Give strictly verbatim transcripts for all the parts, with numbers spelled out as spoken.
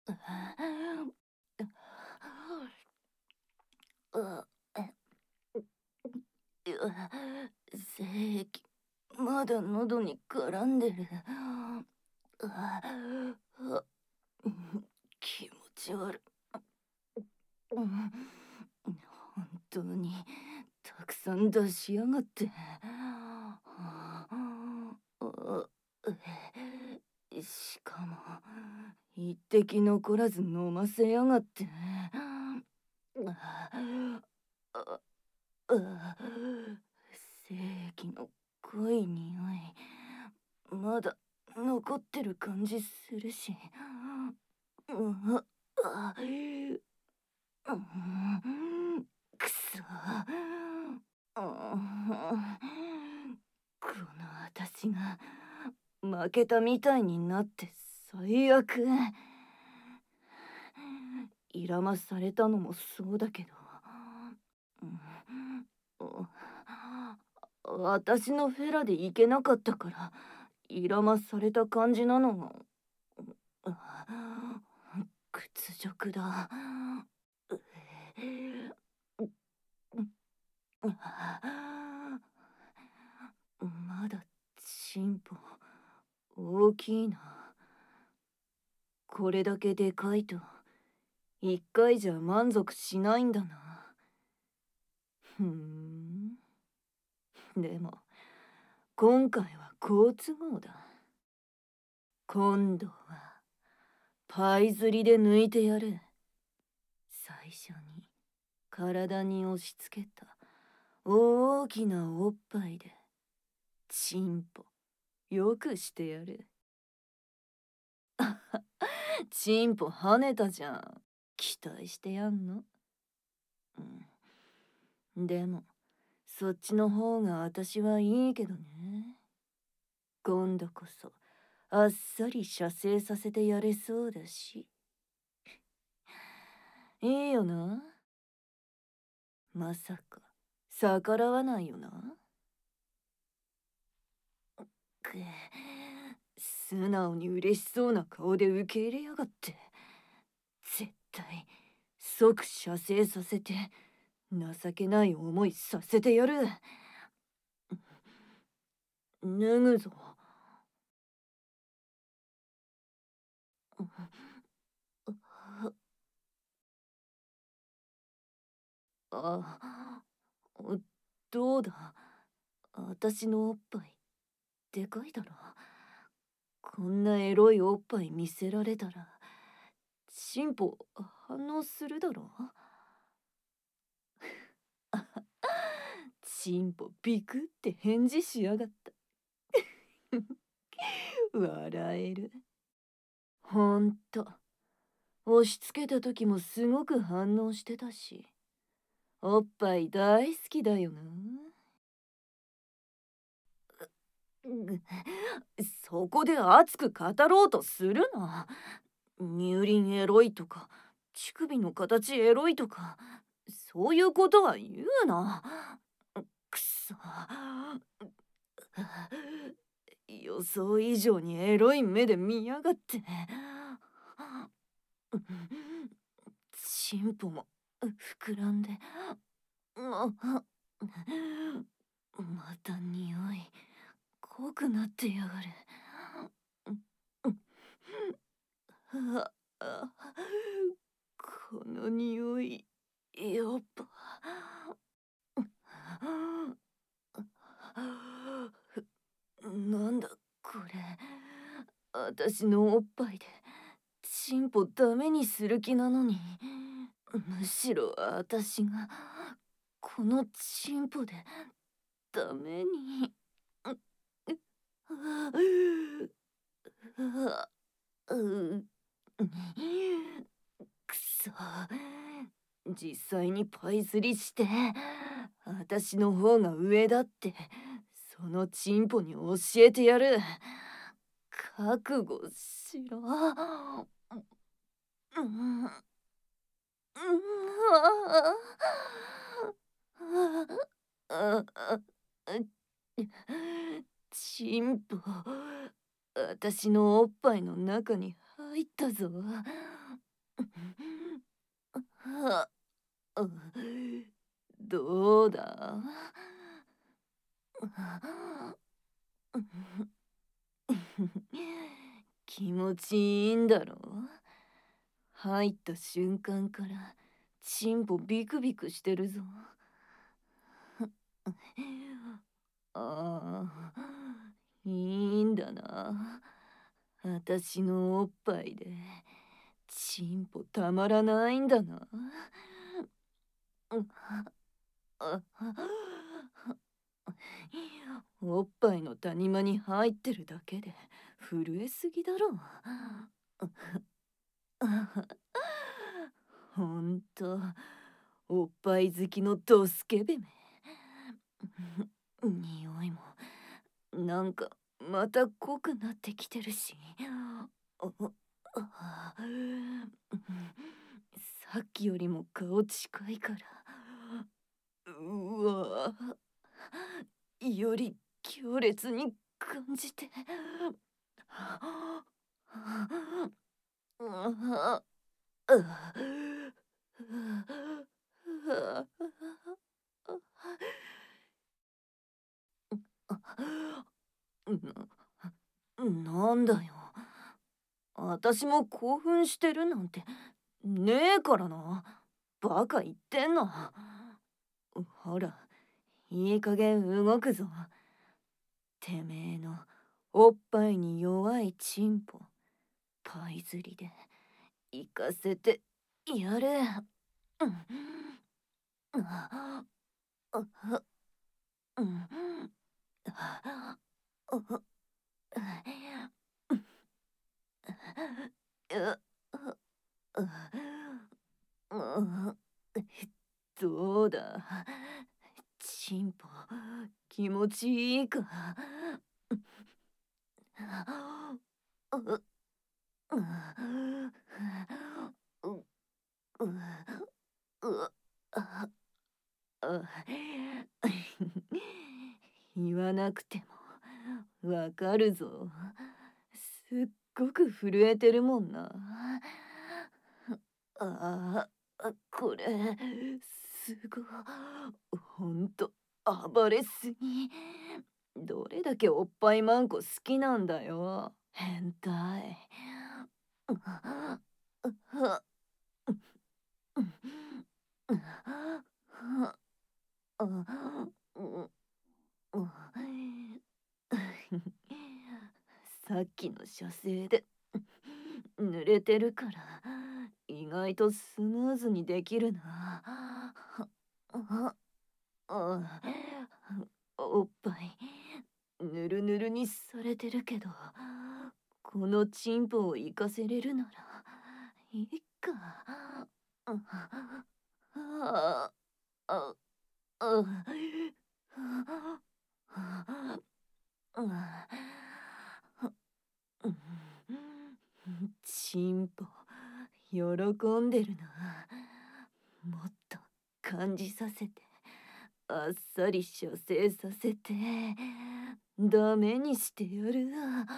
あ、精液まだ喉に絡んでる。ああ、気持ち悪い。うん、本当にたくさん出しやがって。あしかも一滴残らず飲ませやがって。あああ精液の濃い匂いまだ残ってる感じするし。うあうん、くそ。うん、この私が負けたみたいになって最悪。イラマされたのもそうだけど、うん、私のフェラで行けなかったからイラマされた感じなのが、屈辱だ。まだチンポ大きいな。これだけでかいと一回じゃ満足しないんだな。ふん。でも今回は好都合だ。今度はパイ釣りで抜いてやる。最初に体に押し付けた大きなおっぱいでチンポよくしてやる。チンポ跳ねたじゃん。期待してやんの。うん、でもそっちの方が私はいいけどね。今度こそあっさり射精させてやれそうだし。いいよな。まさか逆らわないよな。く素直に嬉しそうな顔で受け入れやがって。絶対即射精させて情けない思いさせてやる。脱ぐぞ。あ、どうだ。私のおっぱいでかいだろ。こんなエロいおっぱい見せられたら進歩反応するだろ。進歩ビクって返事しやがった。笑える。ほんと押し付けた時もすごく反応してたし、おっぱい大好きだよな。そこで熱く語ろうとするな。乳輪エロいとか乳首の形エロいとかそういうことは言うな。くそ。予想以上にエロい目で見やがって。チンポも膨らんで、ままた匂い濃くなってやがる。ああ、この匂いやっぱなんだこれ。私のおっぱいでチンポダメにする気なのに、むしろ私がこのチンポでダメに。くそ。実際にパイ釣りして私の方が上だってそのチンポに教えてやる。覚悟しろ。うん、うん、ああ、チンポ私のおっぱいの中に入ったぞ。 はあ、どうだ。気持ちいいんだろう。入った瞬間からチンポビクビクしてるぞ。ああ、いいんだな。私のおっぱいでチンポたまらないんだな。おっぱいの谷間に入ってるだけで震えすぎだろ。ほんとおっぱい好きのドスケベめ。匂いもなんかまた濃くなってきてるし、さっきよりも顔近いから、うわ、より強烈に感じて。な、なんだよ。私も興奮してるなんてねえからな。バカ言ってんな。ほら、いい加減動くぞ。てめえのおっぱいに弱いチンポ、パイ釣りで行かせてやれ。うん。ああうん。あどうだ、チンポ気持ちいいか。言わなくてもわかるぞ。すっごく震えてるもんな。ああ、これすごほんと暴れすぎ。どれだけおっぱいマンコ好きなんだよ、変態。さっきの射精で濡れてるから意外とスムーズにできるな。おっぱいぬるぬるにされてるけど、このチンポを行かせれるならいいか。あああチンポ喜んでるな。もっと感じさせて、あっさり射精させてダメにしてやる。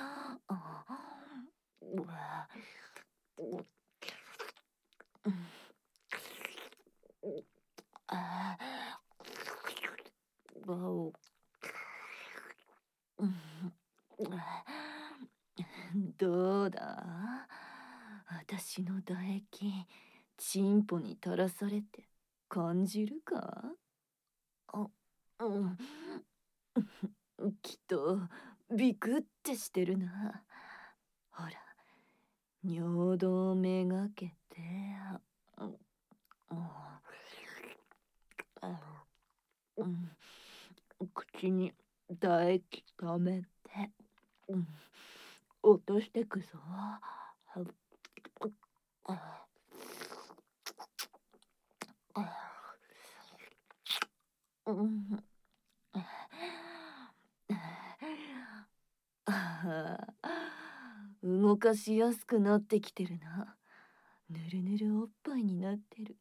わお。どうだ、私の唾液チンポに垂らされて感じるか。あ、うん、きっとビクってしてるな。ほら、尿道めがけて、うん、うん、口に唾液溜めて、うん、落としてくぞ。うん、動かしやすくなってきてるな。ぬるぬるおっぱいになってる。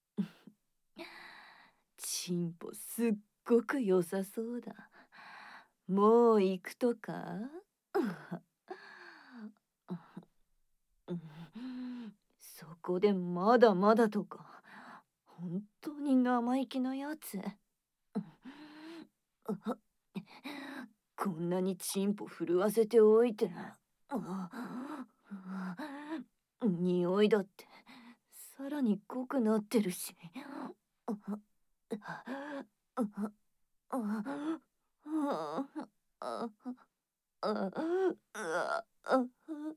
チンポすっごく良さそうだ。もう行くとかそこでまだまだとか、本当に生意気なやつ。あ、こんなにチンポ震わせておいて、あ、匂いだってさらに濃くなってるし。あ、あ、あ、あ、あ、あ、あ、あ、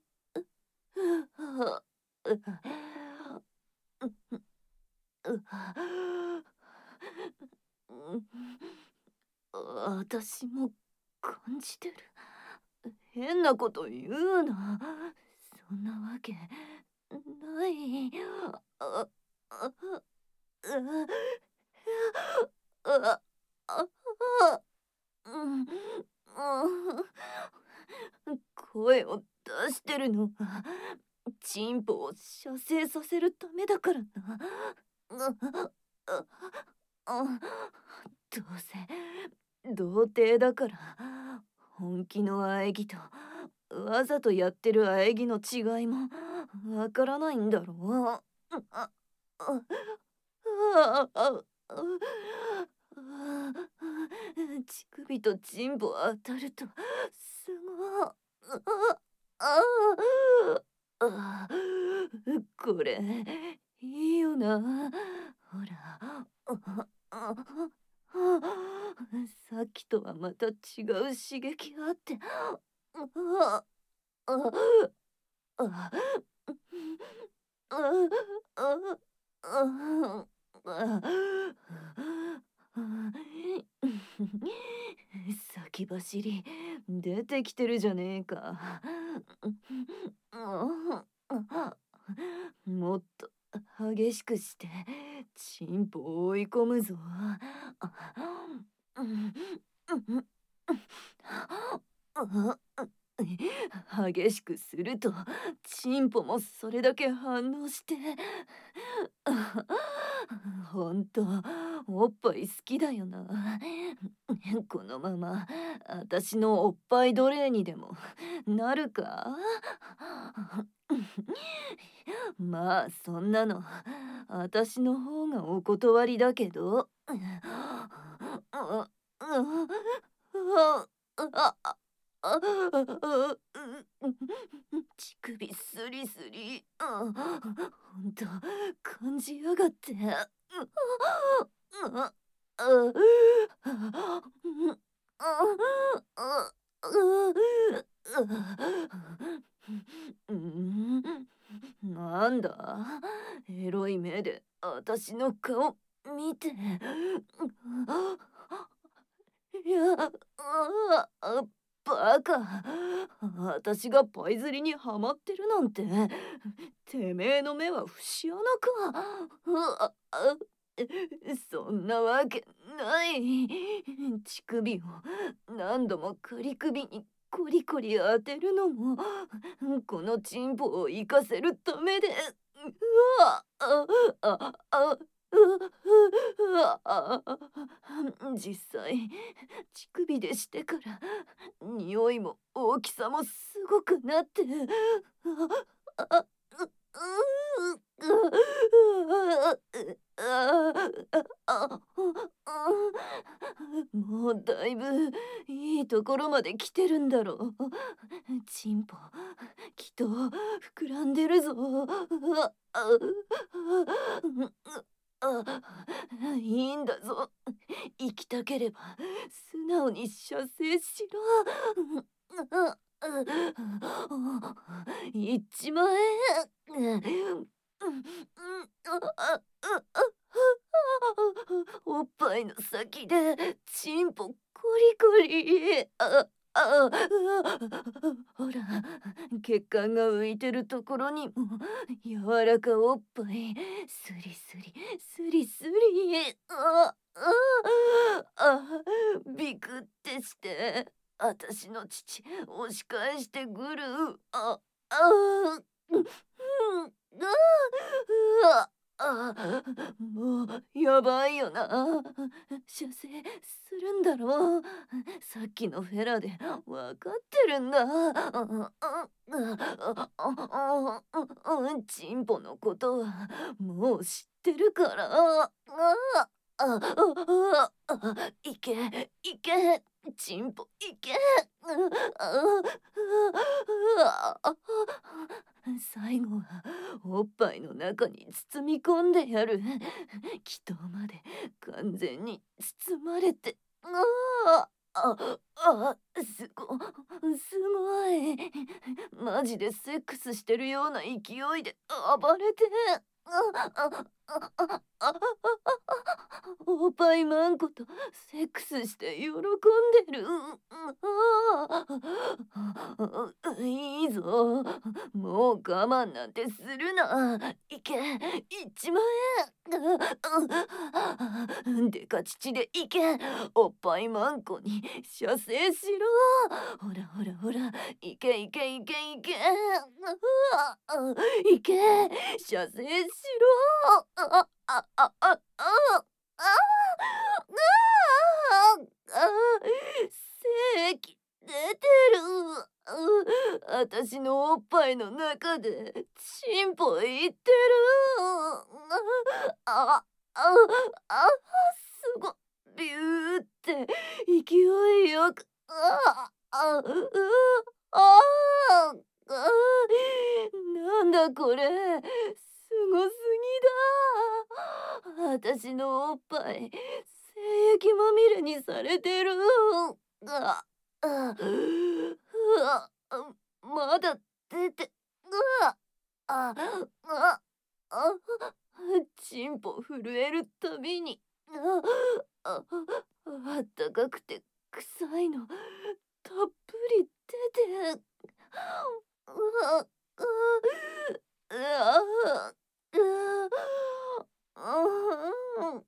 私も感じてる。変なこと言うな。そんなわけない。あ、あ、あ、あ、あ、うん、うん、声を出してるのはチンポを射精させるためだからな。あ、あ、あ、どうせ童貞だから本気の喘ぎとわざとやってる喘ぎの違いもわからないんだろう。あ、あ、あ、あ、あ、乳首とチンポ当たるとすごい。あああ、これいいよな。ほら、ああ、さっきとはまた違う刺激があって、ああ、ああ、先走り出てきてるじゃねえか。もっと激しくしてチンポを追い込むぞ。激しくするとチンポもそれだけ反応して、ほんとおっぱい好きだよな。このまま私のおっぱい奴隷にでもなるか。まあそんなの私の方がお断りだけど。乳首スリスリ。ほんと感じやがって。なんだ、エロい目で私の顔見て。いや、ああ、バカ。私がパイ釣りにはまってるなんて、てめえの目は節穴か。ああ、そんなわけない。乳首を何度も仮首にコリコリ当てるのもこのチンポを生かせるためで。うわあああうわあ、実際乳首でしてから匂いも大きさもすごくなって。ああ、もうだいぶいいところまで来てるんだろう。チンポきっと膨らんでるぞ。あ、いいんだぞ。生きたければ素直に射精しろ。行っちまえ。おっぱいの先でチンポコリコリ。ああ、ほら血管が浮いてるところにも柔らかおっぱいスリスリスリスリ。あああ、ビクってして私の父押し返してくる。ああ、うん、ああ、もうやばいよな。 ああ、射精するんだろう。さっきのフェラでわかってるんだ。チンポのことはもう知ってるから。ああああいけいけ、チンポいけ。最後はおっぱいの中に包み込んでやる。祈祷まで完全に包まれて。ああああすごすごい。マジでセックスしてるような勢いで暴れて。あああああおっぱいマンコとセックスして喜んでる。ああいいぞ、もう我慢なんてするな。いけ、いちまんえん。デカ乳でいけ、おっぱいマンコに射精しろ。ほらほらほら、いけいけいけいけ。いけ、射精しろ。あああああああ精液出てる。あたしのおっぱいの中でチンポいってる。あああすごビューって勢いよく。ああうああなんだこれ、すごすぎだ。あたしのおっぱい精液まみれにされてる。ああうわまだ出て。うわあああチンポ震えるたびにあああったかくて臭いのたっぷり出て。うわあうわあ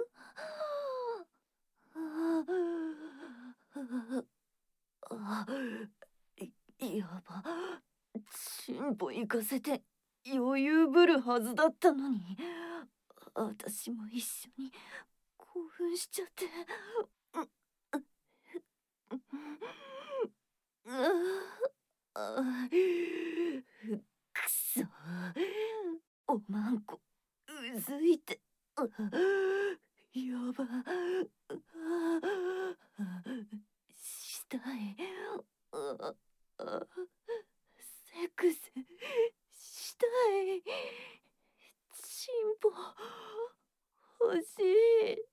あやば、チンポ行かせて余裕ぶるはずだったのに、私も一緒に興奮しちゃって。くそ、おまんこうずいて。やば、したい。セックスしたい。チンポ欲しい。